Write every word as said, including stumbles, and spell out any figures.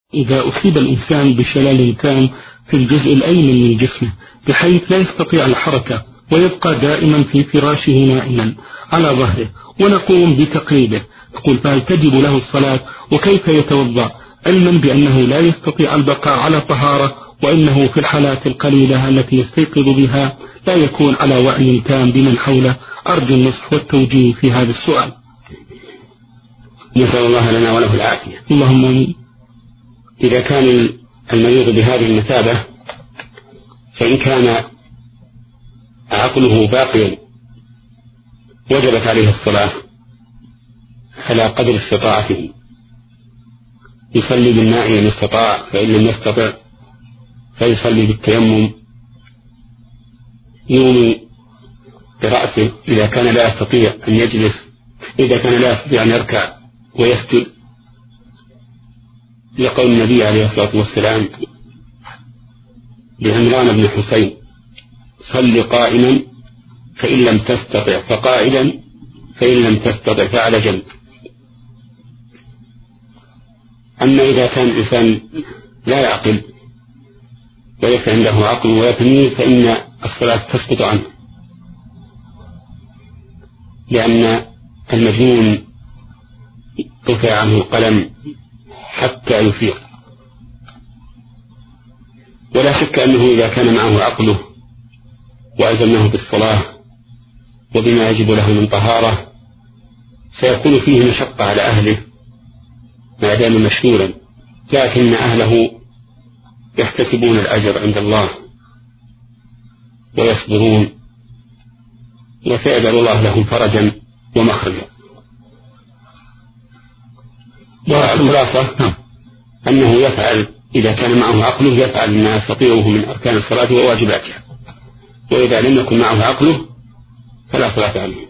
إذا أصيب الإنسان بشلل تام في الجزء الأيمن من جسمه بحيث لا يستطيع الحركة ويبقى دائما في فراشه نائما على ظهره ونقوم بتقليده، يقول فهل تجب له الصلاة وكيف يتوضأ علما بأنه لا يستطيع البقاء على طهارة وإنه في الحالات القليلة التي يستيقظ بها لا يكون على وعي تام بمن حوله؟ أرجو النصح والتوجيه في هذا السؤال. نسأل الله لنا وله العافية. اللهم آمين. إذا كان المريض بهذه المثابة فإن كان عقله باقيا وجبت عليه الصلاة على قدر استطاعته، يصلي بالماء إن استطاع، فإن لم يستطع فيصلي بالتيمم، يومي برأسه إذا كان لا يستطيع أن يجلس، إذا كان لا يستطيع أن يركع ويسجد، لقول النبي عليه الصلاة والسلام لعمران بن حسين صل قائما فإن لم تستطع فقائدا فإن لم تستطع فعلى جنب. أما إذا كان الإنسان لا يعقل وليس عنده عقل ولا تمييز فإن الصلاة تسقط عنه، لأن المجنون رفع عنه القلم حتى يفيق. ولا شك أنه إذا كان معه عقله وألزمناه بالصلاة وبما يجب له من طهارة سيكون فيه مشقة على أهله ما دام مشغولا، لكن أهله يحتسبون الأجر عند الله ويصبرون وسيجعل الله لهم فرجا ومخرجا. والخلاصة أنه يفعل إذا كان معه عقله يفعل ما يستطيعه من أركان الصلاة وواجباتها، وإذا لم يكن معه عقله فلا صلاة عليه.